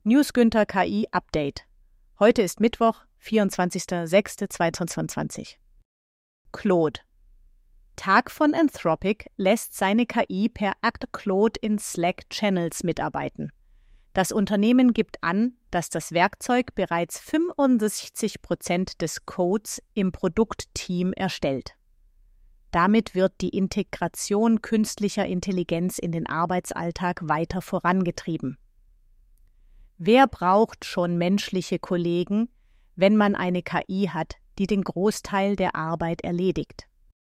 News Günther KI Update. Heute ist Mittwoch, 24.06.2022. Claude. Tag von Anthropic lässt seine KI per Claude in Slack-Channels mitarbeiten. Das Unternehmen gibt an, dass das Werkzeug bereits 65% des Codes im Produktteam erstellt. Damit wird die Integration künstlicher Intelligenz in den Arbeitsalltag weiter vorangetrieben. Wer braucht schon menschliche Kollegen, wenn man eine KI hat, die den Großteil der Arbeit erledigt?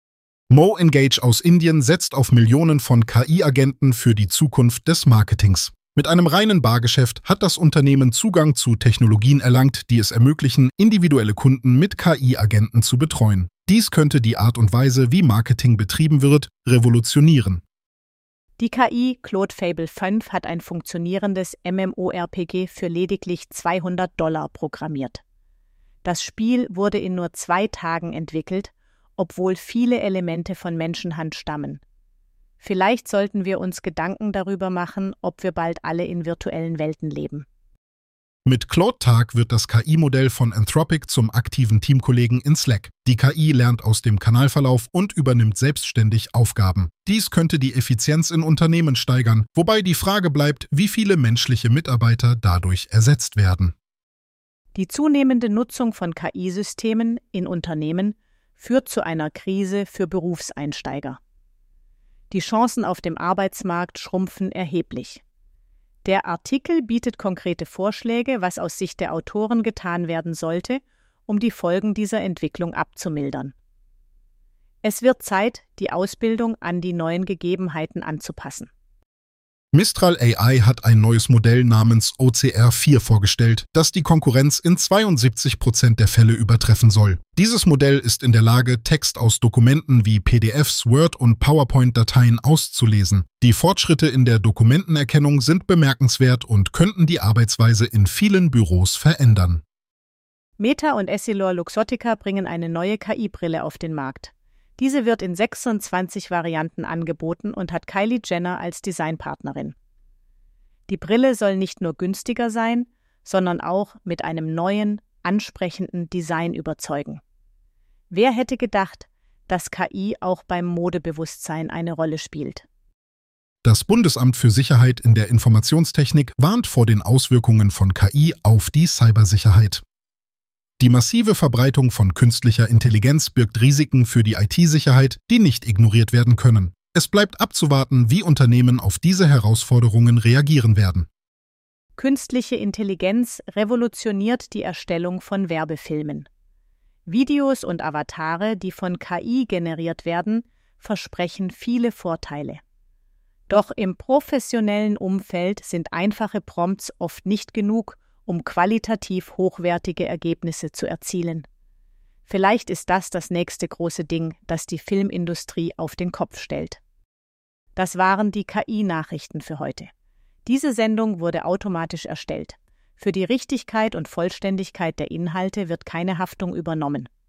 Mo Engage aus Indien setzt auf Millionen von KI-Agenten für die Zukunft des Marketings. Mit einem reinen Bargeschäft hat das Unternehmen Zugang zu Technologien erlangt, die es ermöglichen, individuelle Kunden mit KI-Agenten zu betreuen. Dies könnte die Art und Weise, wie Marketing betrieben wird, revolutionieren. Die KI Claude Fable 5 hat ein funktionierendes MMORPG für lediglich $200 programmiert. Das Spiel wurde in nur 2 Tagen entwickelt, obwohl viele Elemente von Menschenhand stammen. Vielleicht sollten wir uns Gedanken darüber machen, ob wir bald alle in virtuellen Welten leben. Mit Claude Tag wird das KI-Modell von Anthropic zum aktiven Teamkollegen in Slack. Die KI lernt aus dem Kanalverlauf und übernimmt selbstständig Aufgaben. Dies könnte die Effizienz in Unternehmen steigern, wobei die Frage bleibt, wie viele menschliche Mitarbeiter dadurch ersetzt werden. Die zunehmende Nutzung von KI-Systemen in Unternehmen führt zu einer Krise für Berufseinsteiger. Die Chancen auf dem Arbeitsmarkt schrumpfen erheblich. Der Artikel bietet konkrete Vorschläge, was aus Sicht der Autoren getan werden sollte, um die Folgen dieser Entwicklung abzumildern. Es wird Zeit, die Ausbildung an die neuen Gegebenheiten anzupassen. Mistral AI hat ein neues Modell namens OCR4 vorgestellt, das die Konkurrenz in 72% der Fälle übertreffen soll. Dieses Modell ist in der Lage, Text aus Dokumenten wie PDFs, Word- und PowerPoint-Dateien auszulesen. Die Fortschritte in der Dokumentenerkennung sind bemerkenswert und könnten die Arbeitsweise in vielen Büros verändern. Meta und EssilorLuxottica bringen eine neue KI-Brille auf den Markt. Diese wird in 26 Varianten angeboten und hat Kylie Jenner als Designpartnerin. Die Brille soll nicht nur günstiger sein, sondern auch mit einem neuen, ansprechenden Design überzeugen. Wer hätte gedacht, dass KI auch beim Modebewusstsein eine Rolle spielt? Das Bundesamt für Sicherheit in der Informationstechnik warnt vor den Auswirkungen von KI auf die Cybersicherheit. Die massive Verbreitung von künstlicher Intelligenz birgt Risiken für die IT-Sicherheit, die nicht ignoriert werden können. Es bleibt abzuwarten, wie Unternehmen auf diese Herausforderungen reagieren werden. Künstliche Intelligenz revolutioniert die Erstellung von Werbefilmen. Videos und Avatare, die von KI generiert werden, versprechen viele Vorteile. Doch im professionellen Umfeld sind einfache Prompts oft nicht genug, um qualitativ hochwertige Ergebnisse zu erzielen. Vielleicht ist das nächste große Ding, das die Filmindustrie auf den Kopf stellt. Das waren die KI-Nachrichten für heute. Diese Sendung wurde automatisch erstellt. Für die Richtigkeit und Vollständigkeit der Inhalte wird keine Haftung übernommen.